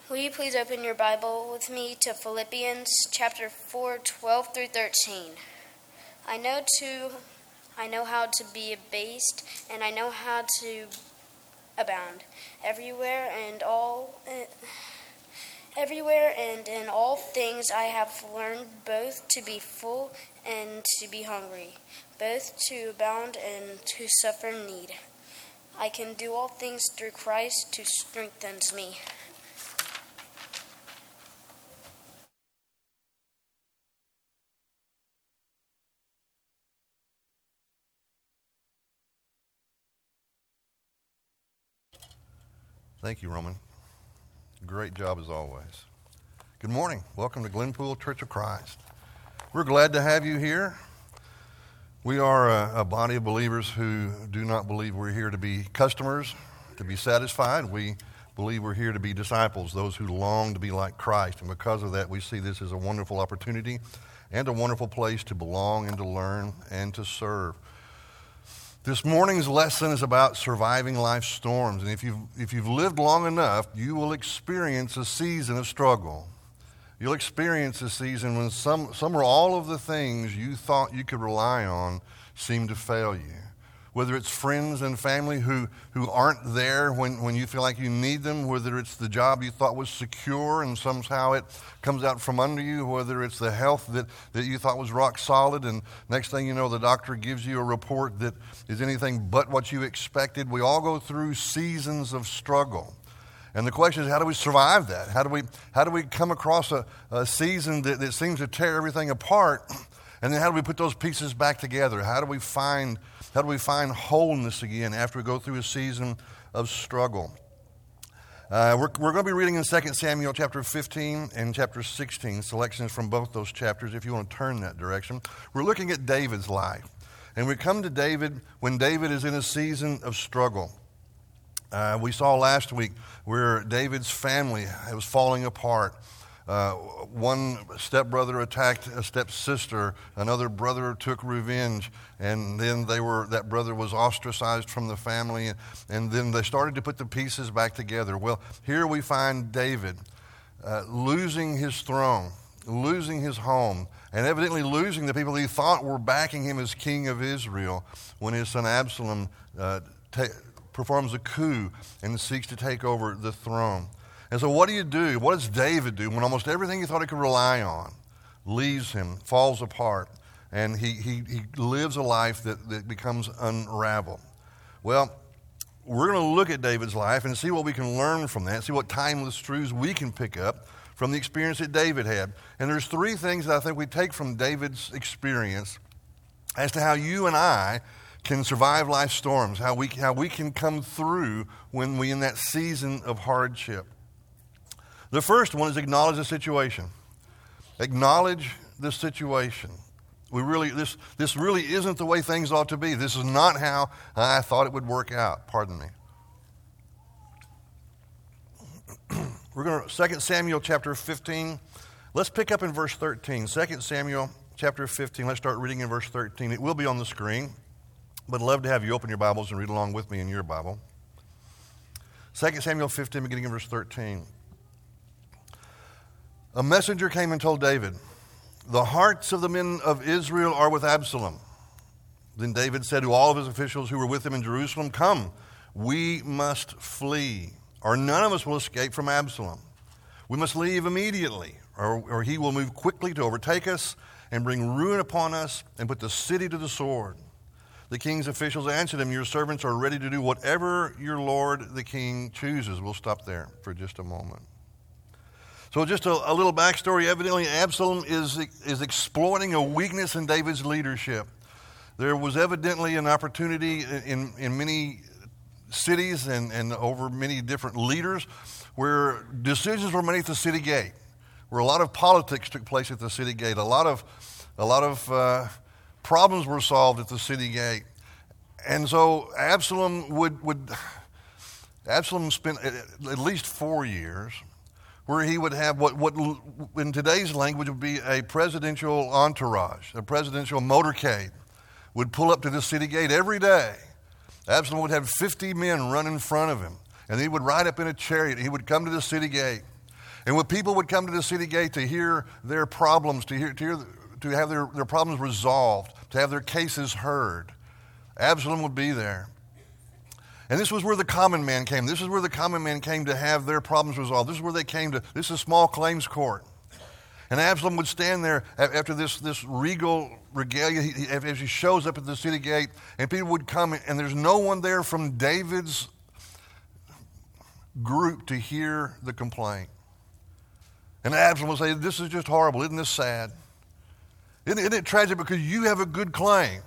Will you please open your Bible with me to Philippians chapter 4, 12 through 13. I know how to be abased, and I know how to abound. Everywhere and in all things I have learned both to be full and to be hungry, both to abound and to suffer need. I can do all things through Christ who strengthens me. Thank you, Roman. Great job as always. Good morning. Welcome to Glenpool Church of Christ. We're glad to have you here. We are a body of believers who do not believe we're here to be customers, to be satisfied. We believe we're here to be disciples, those who long to be like Christ. And because of that, we see this as a wonderful opportunity and a wonderful place to belong and to learn and to serve. This morning's lesson is about surviving life's storms. And if you've lived long enough, you will experience a season of struggle. You'll experience a season when some or all of the things you thought you could rely on seem to fail you. Whether it's friends and family who aren't there when you feel like you need them, whether it's the job you thought was secure and somehow it comes out from under you, whether it's the health that you thought was rock solid and next thing you know the doctor gives you a report that is anything but what you expected. We all go through seasons of struggle. And the question is, how do we survive that? How do we come across a season that seems to tear everything apart? And then how do we put those pieces back together? How do we find wholeness again after we go through a season of struggle? We're going to be reading in 2 Samuel chapter 15 and chapter 16, selections from both those chapters if you want to turn that direction. We're looking at David's life. And we come to David when David is in a season of struggle. We saw last week where David's family was falling apart. One stepbrother attacked a stepsister. Another brother took revenge, and then that brother was ostracized from the family. And then they started to put the pieces back together. Well, here we find David losing his throne, losing his home, and evidently losing the people he thought were backing him as king of Israel when his son Absalom performs a coup and seeks to take over the throne. And so what do you do? What does David do when almost everything he thought he could rely on leaves him, falls apart, and he lives a life that becomes unraveled? Well, we're going to look at David's life and see what we can learn from that, see what timeless truths we can pick up from the experience that David had. And there's three things that I think we take from David's experience as to how you and I can survive life's storms, how we can come through when we're in that season of hardship. The first one is acknowledge the situation. Acknowledge the situation. This really isn't the way things ought to be. This is not how I thought it would work out. Pardon me. We're going to 2 Samuel chapter 15. Let's pick up in verse 13. 2 Samuel chapter 15. Let's start reading in verse 13. It will be on the screen, but I'd love to have you open your Bibles and read along with me in your Bible. 2 Samuel 15, beginning in verse 13. A messenger came and told David, "The hearts of the men of Israel are with Absalom." Then David said to all of his officials who were with him in Jerusalem, "Come, we must flee, or none of us will escape from Absalom. We must leave immediately, or he will move quickly to overtake us and bring ruin upon us and put the city to the sword." The king's officials answered him, "Your servants are ready to do whatever your lord the king chooses." We'll stop there for just a moment. So just a little backstory. Evidently, Absalom is exploiting a weakness in David's leadership. There was evidently an opportunity in many cities and over many different leaders where decisions were made at the city gate, where a lot of politics took place at the city gate. A lot of problems were solved at the city gate. And so Absalom spent at least 4 years where he would have what in today's language would be a presidential entourage, a presidential motorcade, would pull up to the city gate every day. Absalom would have 50 men run in front of him, and he would ride up in a chariot. He would come to the city gate. And when people would come to the city gate to hear their problems, to have their problems resolved, to have their cases heard, Absalom would be there. And this was where the common man came. This is where the common man came to have their problems resolved. This is where they came to. This is small claims court. And Absalom would stand there after this regal regalia as he shows up at the city gate, and people would come, and there's no one there from David's group to hear the complaint. And Absalom would say, "This is just horrible. Isn't this sad? Isn't it tragic because you have a good claim?"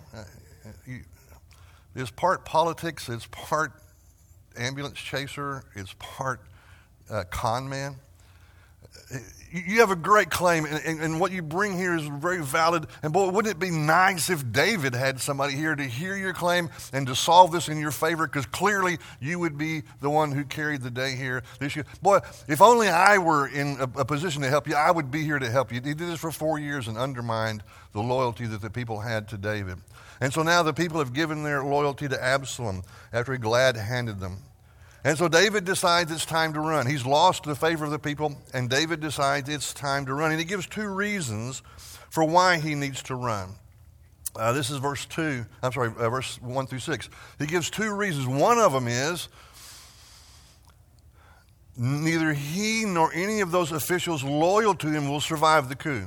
It's part politics, it's part ambulance chaser, it's part con man. You have a great claim, and what you bring here is very valid. And boy, wouldn't it be nice if David had somebody here to hear your claim and to solve this in your favor, because clearly you would be the one who carried the day here this year. Boy, if only I were in a position to help you, I would be here to help you. He did this for 4 years and undermined the loyalty that the people had to David. And so now the people have given their loyalty to Absalom after he glad-handed them. And so David decides it's time to run. He's lost the favor of the people, and David decides it's time to run. And he gives 2 reasons for why he needs to run. This is verse 1 through 6. He gives 2 reasons. One of them is neither he nor any of those officials loyal to him will survive the coup.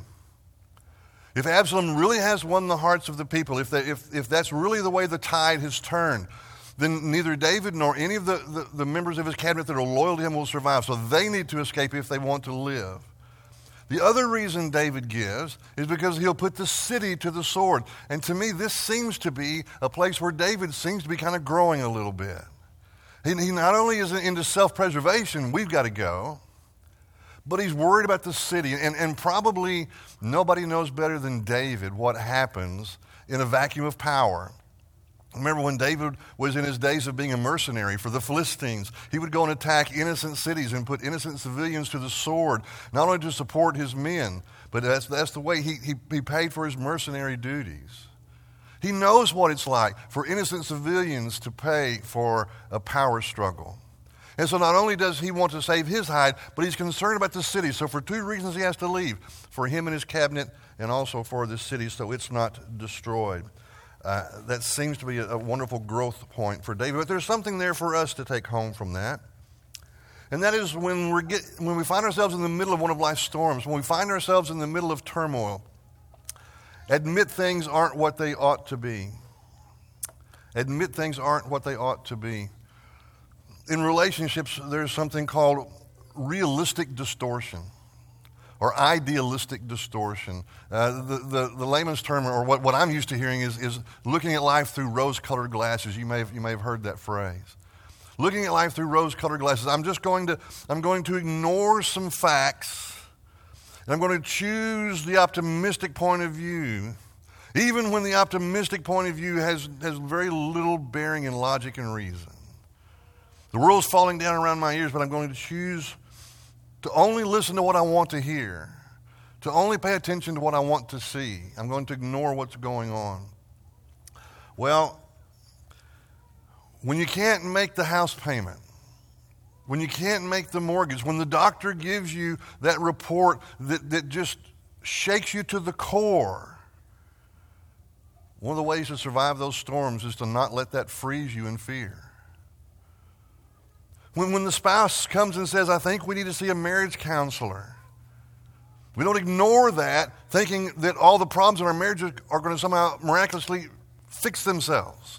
If Absalom really has won the hearts of the people, if that's really the way the tide has turned, then neither David nor any of the members of his cabinet that are loyal to him will survive. So they need to escape if they want to live. The other reason David gives is because he'll put the city to the sword. And to me, this seems to be a place where David seems to be kind of growing a little bit. He not only is into self-preservation, we've got to go, but he's worried about the city. And probably nobody knows better than David what happens in a vacuum of power. Remember when David was in his days of being a mercenary for the Philistines, he would go and attack innocent cities and put innocent civilians to the sword, not only to support his men, but that's the way he paid for his mercenary duties. He knows what it's like for innocent civilians to pay for a power struggle. And so not only does he want to save his hide, but he's concerned about the city. So for 2 reasons he has to leave, for him and his cabinet, and also for the city so it's not destroyed. That seems to be a wonderful growth point for David. But there's something there for us to take home from that. And that is when we find ourselves in the middle of one of life's storms, when we find ourselves in the middle of turmoil, admit things aren't what they ought to be. Admit things aren't what they ought to be. In relationships, there's something called realistic distortion, or idealistic distortion. The layman's term, or what I'm used to hearing, is looking at life through rose-colored glasses. You may have heard that phrase. Looking at life through rose-colored glasses. I'm going to ignore some facts, and I'm going to choose the optimistic point of view, even when the optimistic point of view has very little bearing in logic and reason. The world's falling down around my ears, but I'm going to choose to only listen to what I want to hear, to only pay attention to what I want to see. I'm going to ignore what's going on. Well, when you can't make the house payment, when you can't make the mortgage, when the doctor gives you that report that just shakes you to the core, one of the ways to survive those storms is to not let that freeze you in fear. When the spouse comes and says, "I think we need to see a marriage counselor," we don't ignore that, thinking that all the problems in our marriage are going to somehow miraculously fix themselves.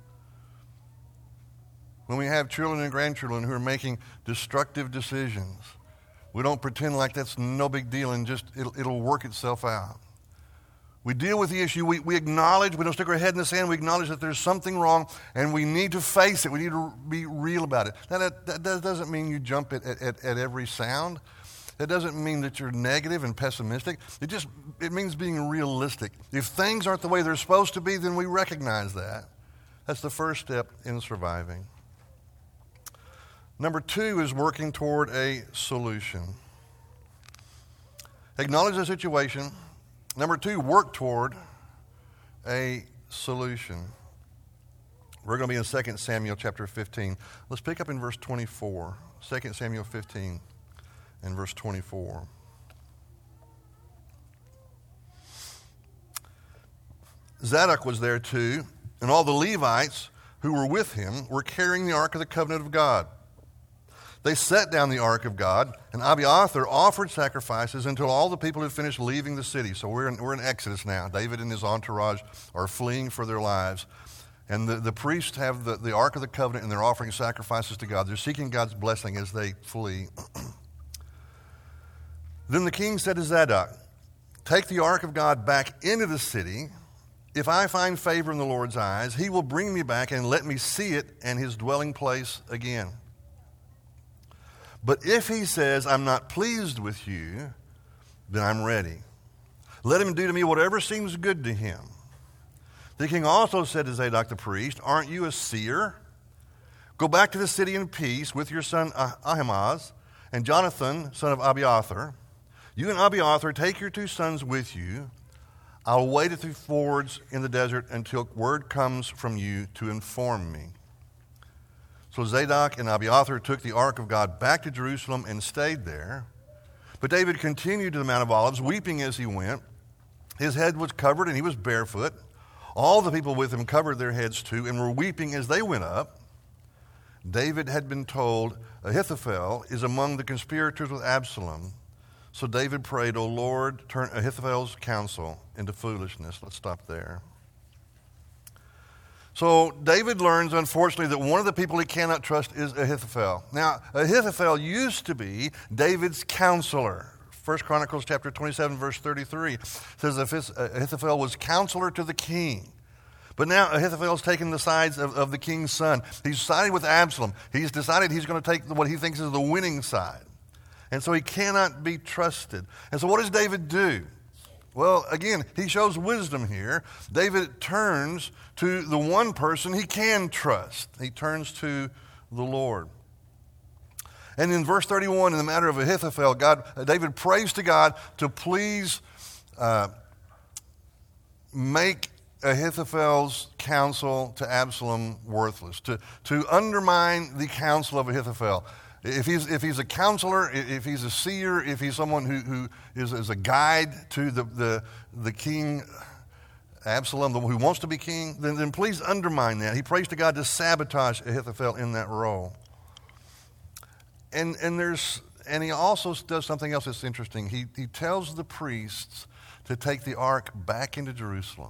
When we have children and grandchildren who are making destructive decisions, we don't pretend like that's no big deal and just it'll work itself out. We deal with the issue. We acknowledge, we don't stick our head in the sand. We acknowledge that there's something wrong, and we need to face it. We need to be real about it. Now, that doesn't mean you jump at every sound. That doesn't mean that you're negative and pessimistic. It means being realistic. If things aren't the way they're supposed to be, then we recognize that. That's the first step in surviving. Number 2 is working toward a solution. Acknowledge the situation. Number 2, work toward a solution. We're going to be in 2 Samuel chapter 15. Let's pick up in verse 24, 2 Samuel 15 and verse 24. Zadok was there too, and all the Levites who were with him were carrying the Ark of the Covenant of God. They set down the Ark of God, and Abiathar offered sacrifices until all the people had finished leaving the city. So we're in Exodus now. David and his entourage are fleeing for their lives. And the priests have the Ark of the Covenant, and they're offering sacrifices to God. They're seeking God's blessing as they flee. Then the king said to Zadok, "Take the Ark of God back into the city. If I find favor in the Lord's eyes, he will bring me back and let me see it and his dwelling place again. But if he says, 'I'm not pleased with you,' then I'm ready. Let him do to me whatever seems good to him." The king also said to Zadok the priest, "Aren't you a seer? Go back to the city in peace with your son Ahimaaz and Jonathan, son of Abiathar. You and Abiathar take your 2 sons with you. I'll wait at the fords in the desert until word comes from you to inform me." So Zadok and Abiathar took the Ark of God back to Jerusalem and stayed there. But David continued to the Mount of Olives, weeping as he went. His head was covered and he was barefoot. All the people with him covered their heads too and were weeping as they went up. David had been told, "Ahithophel is among the conspirators with Absalom." So David prayed, "O Lord, turn Ahithophel's counsel into foolishness." Let's stop there. So David learns, unfortunately, that one of the people he cannot trust is Ahithophel. Now, Ahithophel used to be David's counselor. 1 Chronicles chapter 27, verse 33 says Ahithophel was counselor to the king. But now Ahithophel's taken the sides of the king's son. He's sided with Absalom. He's decided he's going to take what he thinks is the winning side. And so he cannot be trusted. And so what does David do? Well, again, he shows wisdom here. David turns to the one person he can trust. He turns to the Lord. And in verse 31, in the matter of Ahithophel, David prays to God to please make Ahithophel's counsel to Absalom worthless, to undermine the counsel of Ahithophel. If he's a counselor, if he's a seer, if he's someone who is a guide to the king Absalom, the one who wants to be king, then please undermine that. He prays to God to sabotage Ahithophel in that role. And he also does something else that's interesting. He tells the priests to take the ark back into Jerusalem.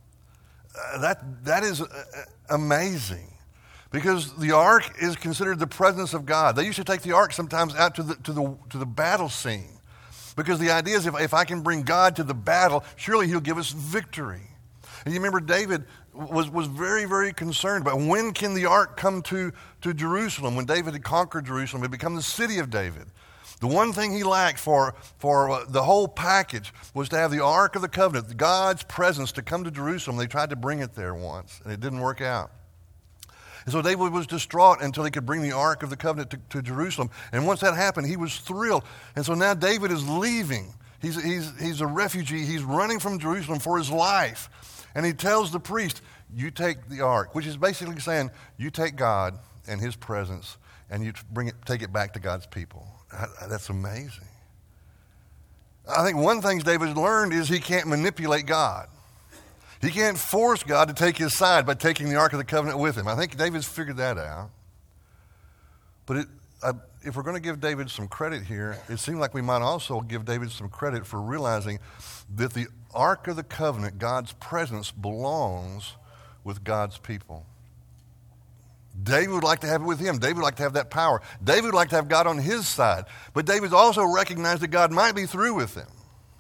That is amazing. Because the ark is considered the presence of God. They used to take the ark sometimes out to the battle scene. Because the idea is if I can bring God to the battle, surely he'll give us victory. And you remember David was very, very concerned about when can the ark come to Jerusalem. When David had conquered Jerusalem, it had become the city of David. The one thing he lacked for the whole package was to have the Ark of the Covenant, God's presence, to come to Jerusalem. They tried to bring it there once, and it didn't work out. And so David was distraught until he could bring the Ark of the Covenant to Jerusalem. And once that happened, he was thrilled. And so now David is leaving. He's a refugee. He's running from Jerusalem for his life. And he tells the priest, "You take the Ark," which is basically saying, you take God and his presence and you take it back to God's people. That's amazing. I think one thing David learned is he can't manipulate God. He can't force God to take his side by taking the Ark of the Covenant with him. I think David's figured that out. But if we're going to give David some credit here, it seemed like we might also give David some credit for realizing that the Ark of the Covenant, God's presence, belongs with God's people. David would like to have it with him. David would like to have that power. David would like to have God on his side. But David also recognized that God might be through with him.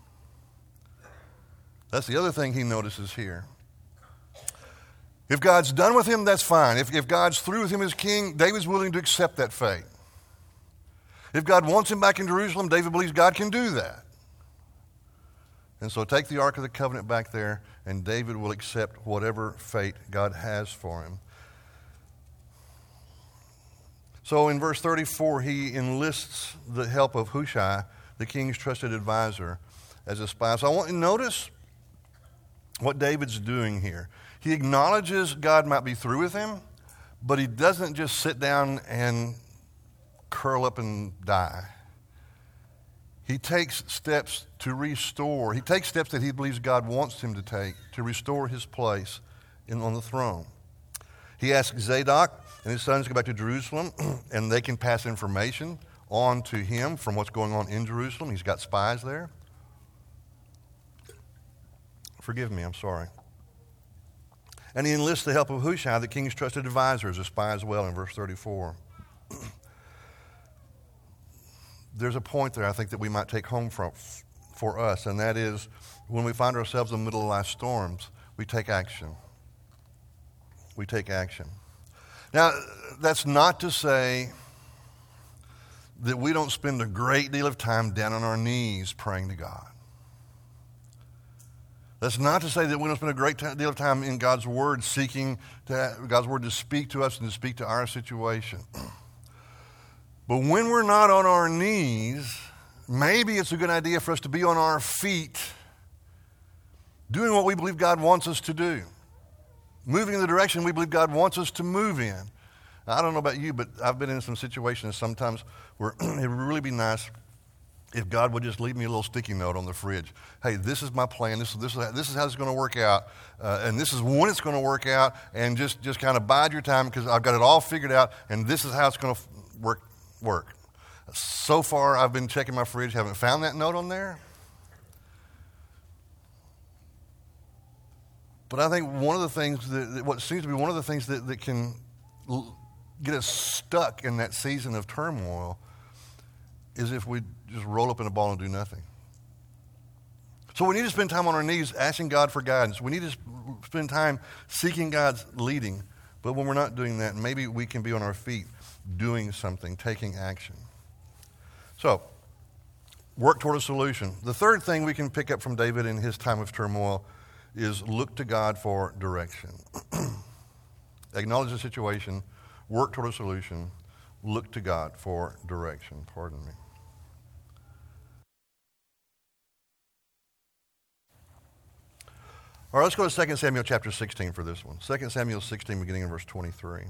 That's the other thing he notices here. If God's done with him, that's fine. If God's through with him as king, David's willing to accept that fate. If God wants him back in Jerusalem, David believes God can do that. And so take the Ark of the Covenant back there, and David will accept whatever fate God has for him. So in verse 34, he enlists the help of Hushai, the king's trusted advisor, as a spy. So I want you to notice what David's doing here. He acknowledges God might be through with him, but he doesn't just sit down and curl up and die. he takes steps to restore. He takes steps that he believes God wants him to take to restore his place on the throne. He asks Zadok and his sons to go back to Jerusalem, and they can pass information on to him from what's going on in Jerusalem. He's got spies there. Forgive me, I'm sorry. And he enlists the help of Hushai, the king's trusted advisor, as a spy as well in verse 34. There's a point there I think that we might take home for us, and that is when we find ourselves in the middle of life's storms, we take action. We take action. Now, that's not to say that we don't spend a great deal of time down on our knees praying to God. That's not to say that we don't spend a great deal of time in God's Word seeking God's Word to speak to us and to speak to our situation. But when we're not on our knees, maybe it's a good idea for us to be on our feet, doing what we believe God wants us to do, moving in the direction we believe God wants us to move in. Now, I don't know about you, but I've been in some situations sometimes where it would really be nice if God would just leave me a little sticky note on the fridge. Hey, this is my plan. This is how it's going to work out, and this is when it's going to work out, and just kind of bide your time because I've got it all figured out, and this is how it's going to work. So far, I've been checking my fridge, haven't found that note on there. But I think one of the things what seems to be one of the things that can get us stuck in that season of turmoil is if we just roll up in a ball and do nothing. So we need to spend time on our knees asking God for guidance. We need to spend time seeking God's leading. But when we're not doing that, maybe we can be on our feet doing something, taking action. So, work toward a solution. The third thing we can pick up from David in his time of turmoil is look to God for direction. Acknowledge the situation, work toward a solution, look to God for direction. Pardon me. All right, let's go to 2 Samuel chapter 16 for this one. 2 Samuel 16, beginning in verse 23.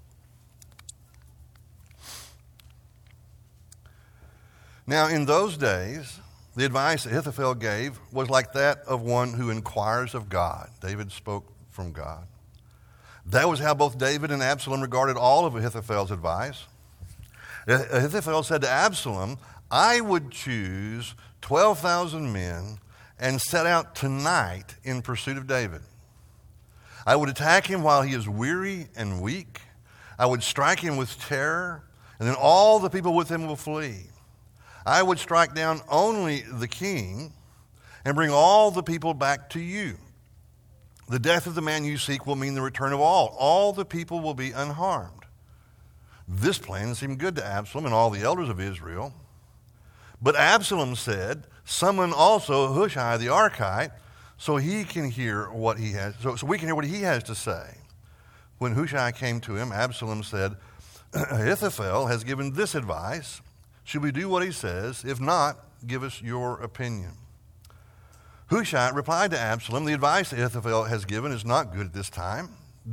Now, in those days, the advice that Ahithophel gave was like that of one who inquires of God. David spoke from God. That was how both David and Absalom regarded all of Ahithophel's advice. Ahithophel said to Absalom, I would choose 12,000 men and set out tonight in pursuit of David. I would attack him while he is weary and weak. I would strike him with terror, and then all the people with him will flee. I would strike down only the king and bring all the people back to you. The death of the man you seek will mean the return of all. All the people will be unharmed. This plan seemed good to Absalom and all the elders of Israel. But Absalom said, summon also Hushai the Archite so he can hear what he has, so we can hear what he has to say. When Hushai came to him, Absalom said, Ahithophel has given this advice. Should we do what he says? If not, give us your opinion. Hushai replied to Absalom, the advice that Ahithophel has given is not good at this time.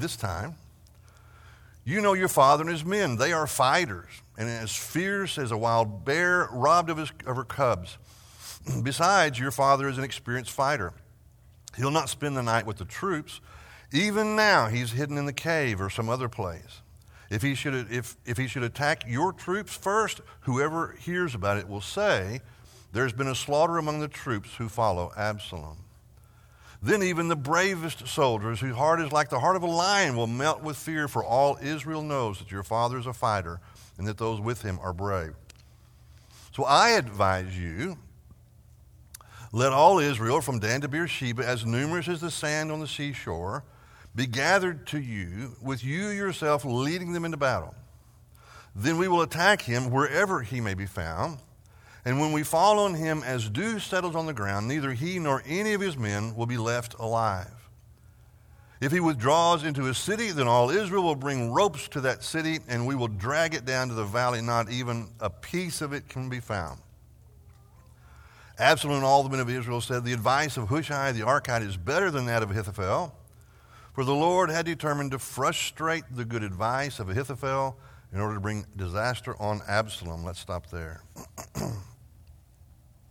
You know your father and his men. They are fighters, and as fierce as a wild bear robbed of her cubs. Besides, your father is an experienced fighter. He'll not spend the night with the troops. Even now, he's hidden in the cave or some other place. If he should attack your troops first, whoever hears about it will say, there's been a slaughter among the troops who follow Absalom. Then even the bravest soldiers, whose heart is like the heart of a lion, will melt with fear, for all Israel knows that your father is a fighter and that those with him are brave. So I advise you, let all Israel from Dan to Beersheba, as numerous as the sand on the seashore, be gathered to you, with you yourself leading them into battle. Then we will attack him wherever he may be found. And when we fall on him as dew settles on the ground, neither he nor any of his men will be left alive. If he withdraws into a city, then all Israel will bring ropes to that city, and we will drag it down to the valley. Not even a piece of it can be found. Absalom and all the men of Israel said, the advice of Hushai the Archite is better than that of Ahithophel. For the Lord had determined to frustrate the good advice of Ahithophel in order to bring disaster on Absalom. Let's stop there.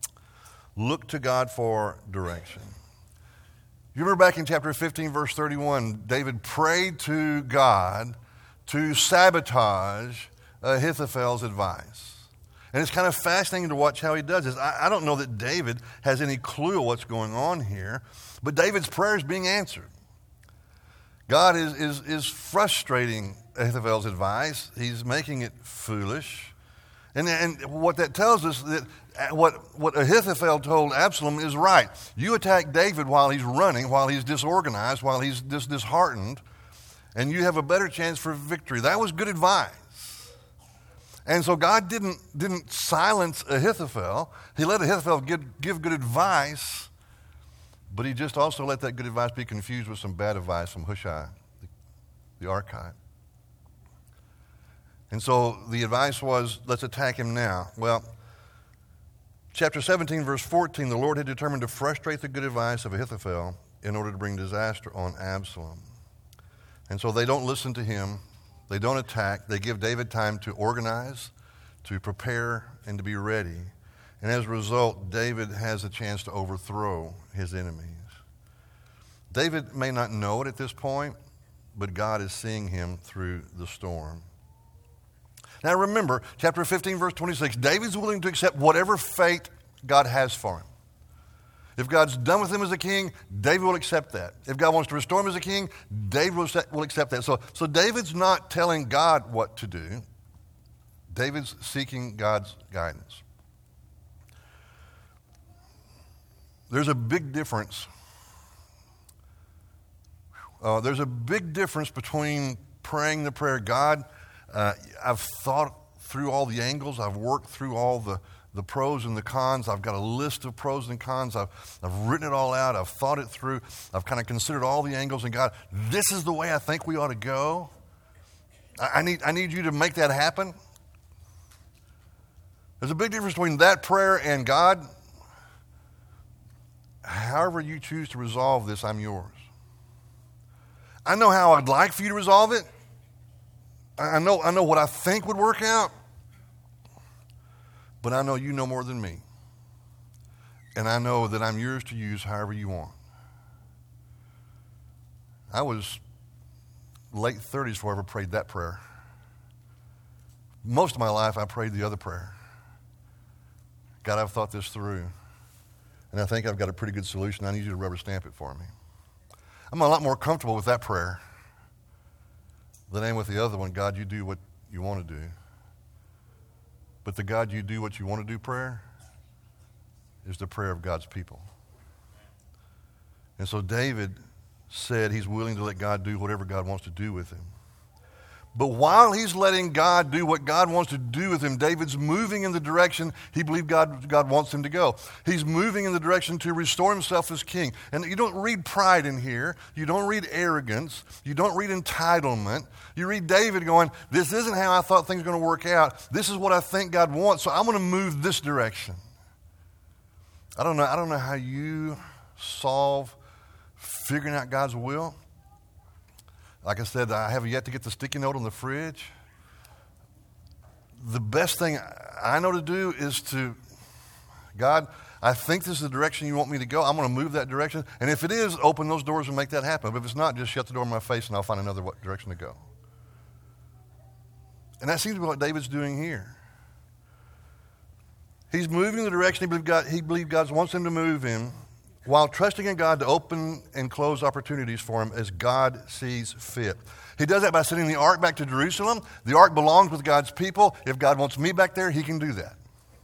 Look to God for direction. You remember back in chapter 15, verse 31, David prayed to God to sabotage Ahithophel's advice. And it's kind of fascinating to watch how he does this. I don't know that David has any clue of what's going on here, but David's prayer is being answered. God is frustrating Ahithophel's advice. He's making it foolish. And what that tells us that what Ahithophel told Absalom is right. You attack David while he's running, while he's disorganized, while he's disheartened, and you have a better chance for victory. That was good advice. And so God didn't silence Ahithophel. He let Ahithophel give good advice, but he just also let that good advice be confused with some bad advice from Hushai, the Archite. And so the advice was, let's attack him now. Well, chapter 17, verse 14, the Lord had determined to frustrate the good advice of Ahithophel in order to bring disaster on Absalom. And so they don't listen to him. They don't attack. They give David time to organize, to prepare, and to be ready. And as a result, David has a chance to overthrow his enemies. David may not know it at this point, but God is seeing him through the storm. Now remember, chapter 15, verse 26, David's willing to accept whatever fate God has for him. If God's done with him as a king, David will accept that. If God wants to restore him as a king, David will accept that. So David's not telling God what to do. David's seeking God's guidance. There's a big difference. There's a big difference between praying the prayer, God, I've thought through all the angles. I've worked through all the pros and the cons. I've got a list of pros and cons. I've written it all out. I've thought it through. I've kind of considered all the angles. And God, this is the way I think we ought to go. I need you to make that happen. There's a big difference between that prayer and God, however you choose to resolve this, I'm yours. I know how I'd like for you to resolve it. I know what I think would work out, but I know you know more than me. And I know that I'm yours to use however you want. I was late 30s before I ever prayed that prayer. Most of my life I prayed the other prayer. God, I've thought this through, and I think I've got a pretty good solution. I need you to rubber stamp it for me. I'm a lot more comfortable with that prayer than I am with the other one. God, you do what you want to do. But the God, you do what you want to do prayer is the prayer of God's people. And so David said he's willing to let God do whatever God wants to do with him. But while he's letting God do what God wants to do with him, David's moving in the direction he believed God wants him to go. He's moving in the direction to restore himself as king. And you don't read pride in here. You don't read arrogance. You don't read entitlement. You read David going, this isn't how I thought things were going to work out. This is what I think God wants, so I'm going to move this direction. I don't know how you solve figuring out God's will. Like I said, I have yet to get the sticky note on the fridge. The best thing I know to do is to, God, I think this is the direction you want me to go. I'm going to move that direction. And if it is, open those doors and make that happen. But if it's not, just shut the door in my face and I'll find another direction to go. And that seems to be what David's doing here. He's moving in the direction he believes God wants him to move in, while trusting in God to open and close opportunities for him as God sees fit. He does that by sending the ark back to Jerusalem. The ark belongs with God's people. If God wants me back there, he can do that.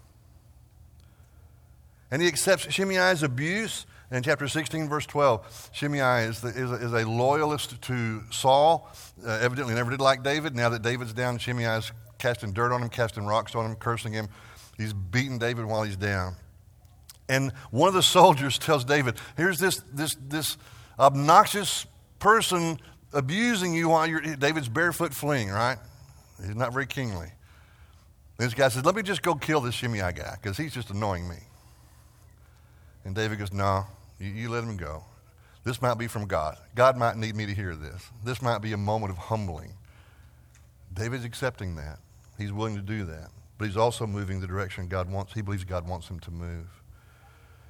And he accepts Shimei's abuse in chapter 16, verse 12. Shimei is a loyalist to Saul. Evidently never did like David. Now that David's down, Shimei is casting dirt on him, casting rocks on him, cursing him. He's beating David while he's down. And one of the soldiers tells David, here's this obnoxious person abusing you while David's barefoot fleeing, right? He's not very kingly. This guy says, let me just go kill this Shimei guy because he's just annoying me. And David goes, no, you let him go. This might be from God. God might need me to hear this. This might be a moment of humbling. David's accepting that. He's willing to do that. But he's also moving the direction he believes God wants him to move.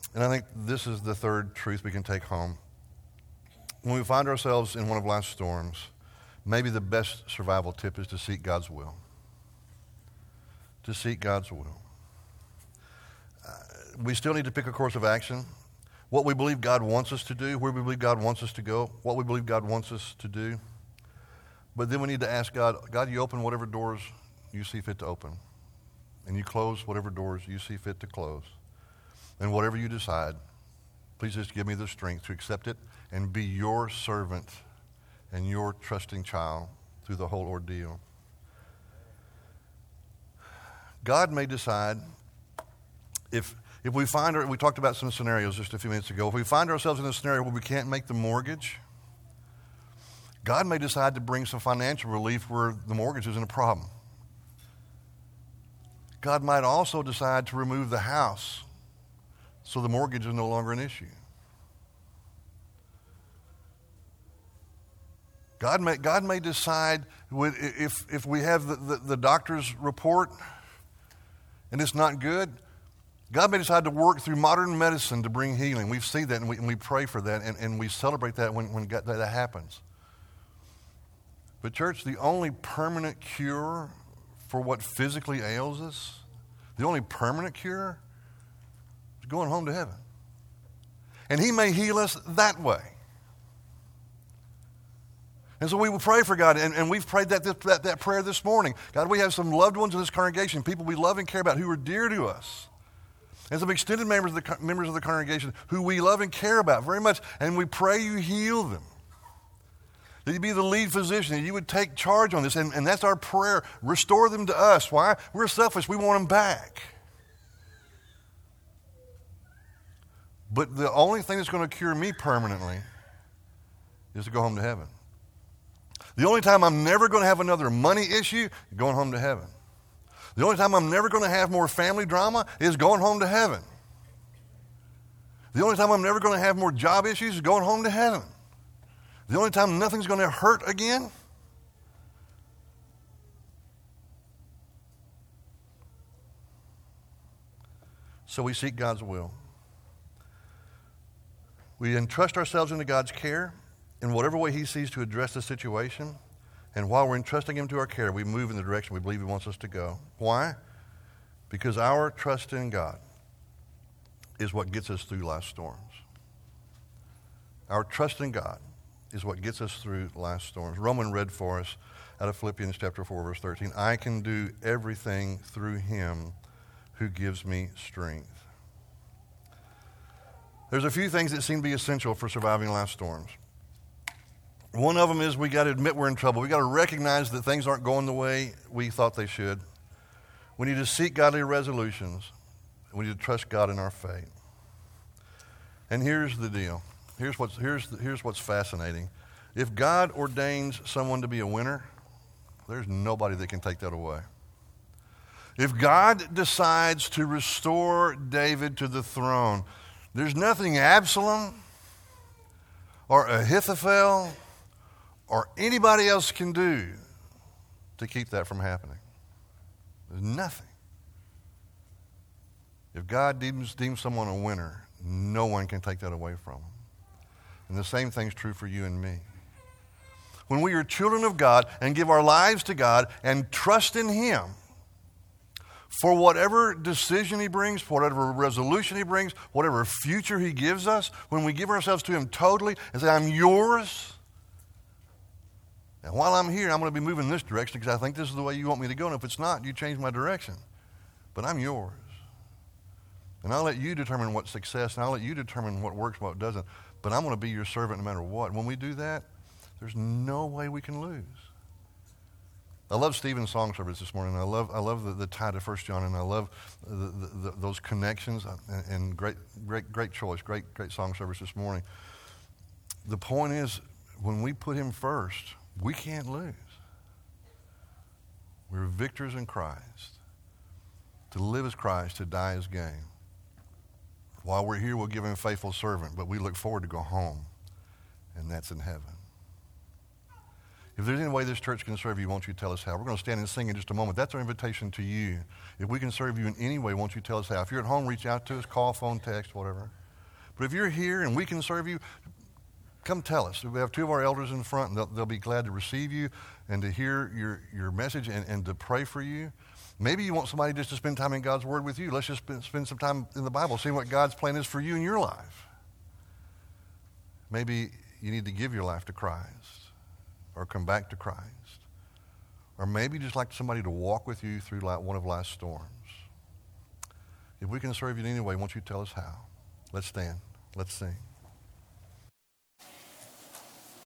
And I think this is the third truth we can take home. When we find ourselves in one of life's storms, maybe the best survival tip is to seek God's will. To seek God's will. We still need to pick a course of action. What we believe God wants us to do, where we believe God wants us to go, what we believe God wants us to do. But then we need to ask God, God, you open whatever doors you see fit to open. And you close whatever doors you see fit to close. And whatever you decide, please just give me the strength to accept it and be your servant and your trusting child through the whole ordeal. God may decide if we we talked about some scenarios just a few minutes ago. If we find ourselves in a scenario where we can't make the mortgage, God may decide to bring some financial relief where the mortgage isn't a problem. God might also decide to remove the house so the mortgage is no longer an issue. God may decide if we have the doctor's report and it's not good, God may decide to work through modern medicine to bring healing. We see that and we pray for that and we celebrate that when that happens. But church, the only permanent cure for what physically ails us, the only permanent cure is going home to heaven. And he may heal us that way. And so we will pray for God, and we've prayed that prayer this morning. God, we have some loved ones in this congregation, people we love and care about who are dear to us. And some extended members of the congregation who we love and care about very much, and we pray you heal them. That you be the lead physician, that you would take charge on this, and that's our prayer. Restore them to us. Why? We're selfish. We want them back. But the only thing that's going to cure me permanently is to go home to heaven. The only time I'm never going to have another money issue, going home to heaven. The only time I'm never going to have more family drama is going home to heaven. The only time I'm never going to have more job issues is going home to heaven. The only time nothing's going to hurt again. So we seek God's will. We entrust ourselves into God's care in whatever way he sees to address the situation. And while we're entrusting him to our care, we move in the direction we believe he wants us to go. Why? Because our trust in God is what gets us through life's storms. Our trust in God is what gets us through life's storms. Roman read for us out of Philippians chapter 4, verse 13. I can do everything through him who gives me strength. There's a few things that seem to be essential for surviving life's storms. One of them is we got to admit we're in trouble. We got to recognize that things aren't going the way we thought they should. We need to seek godly resolutions. We need to trust God in our fate. And here's the deal. Here's what's fascinating. If God ordains someone to be a winner, there's nobody that can take that away. If God decides to restore David to the throne, there's nothing Absalom or Ahithophel or anybody else can do to keep that from happening. There's nothing. If God deems someone a winner, no one can take that away from them. And the same thing's true for you and me. When we are children of God and give our lives to God and trust in him for whatever decision he brings, whatever resolution he brings, whatever future he gives us, when we give ourselves to him totally and say, I'm yours, and while I'm here, I'm going to be moving in this direction because I think this is the way you want me to go. And if it's not, you change my direction. But I'm yours. And I'll let you determine what's success, and I'll let you determine what works and what doesn't. But I'm going to be your servant no matter what. When we do that, there's no way we can lose. I love Stephen's song service this morning. I love the tie to 1 John, and I love those connections, and great choice, great song service this morning. The point is, when we put him first, we can't lose. We're victors in Christ. To live as Christ, to die as gain. While we're here, we'll give him a faithful servant, but we look forward to go home, and that's in heaven. If there's any way this church can serve you, won't you tell us how? We're going to stand and sing in just a moment. That's our invitation to you. If we can serve you in any way, won't you tell us how? If you're at home, reach out to us, call, phone, text, whatever. But if you're here and we can serve you, come tell us. We have two of our elders in front, and they'll be glad to receive you and to hear your message and to pray for you. Maybe you want somebody just to spend time in God's Word with you. Let's just spend some time in the Bible, seeing what God's plan is for you in your life. Maybe you need to give your life to Christ or come back to Christ. Or maybe you'd just like somebody to walk with you through one of life's storms. If we can serve you in any way, won't you tell us how? Let's stand. Let's sing.